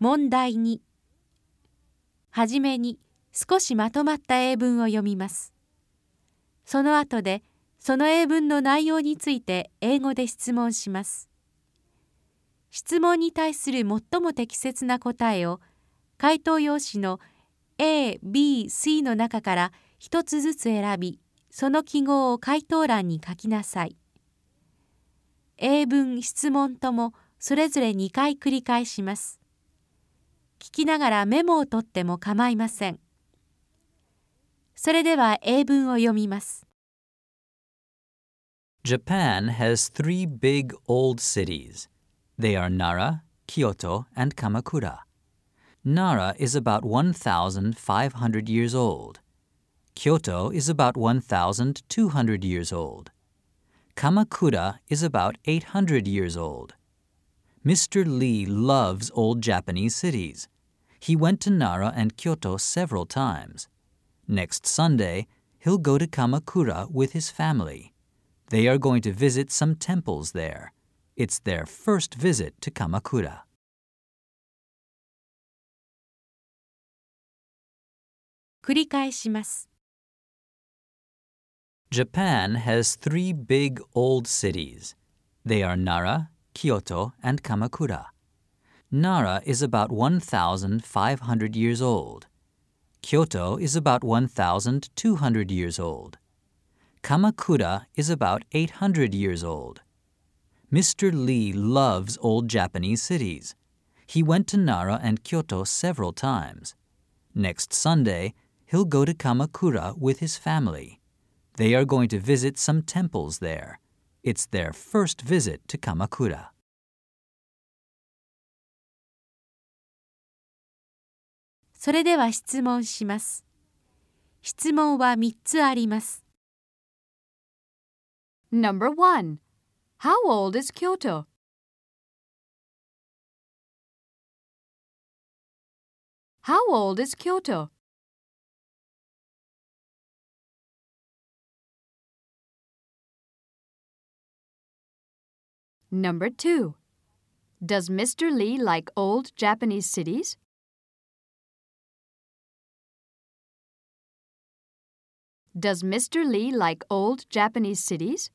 問題2。はじめに少しまとまった英文を読みます。その後でその英文の内容について英語で質問します。質問に対する最も適切な答えを回答用紙の A、B、C の中から一つずつ選び、その記号を回答欄に書きなさい。英文、質問ともそれぞれ2回繰り返します。聞きながらメモを取っても構いません。それでは英文を読みます。 Japan has three big old cities. They are Nara, Kyoto, and Kamakura. Nara is about 1,500 years old. Kyoto is about 1,200 years old. Kamakura is about 800 years old. Mr. Lee loves old Japanese cities. He went to Nara and Kyoto several times. Next Sunday, he'll go to Kamakura with his family. They are going to visit some temples there. It's their first visit to Kamakura. 繰り返します。 Japan has three big old cities. They are Nara, Kyoto, and Kamakura. Nara is about 1,500 years old. Kyoto is about 1,200 years old. Kamakura is about 800 years old. Mr. Lee loves old Japanese cities. He went to Nara and Kyoto several times. Next Sunday, he'll go to Kamakura with his family. They are going to visit some temples there. It's their first visit to Kamakura. それでは質問します。質問は3つあります。 Number 1. How old is Kyoto? How old is Kyoto? Number 2. Does Mr. Lee like old Japanese cities? Does Mr. Lee like old Japanese cities?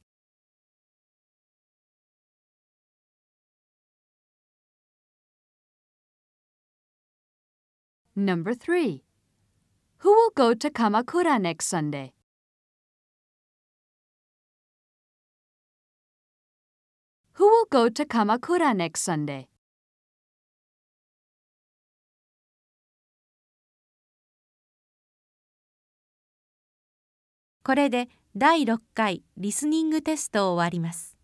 Number 3. Who will go to Kamakura next Sunday? Who will go to Kamakura next Sunday? これで第6回リスニングテストを終わります。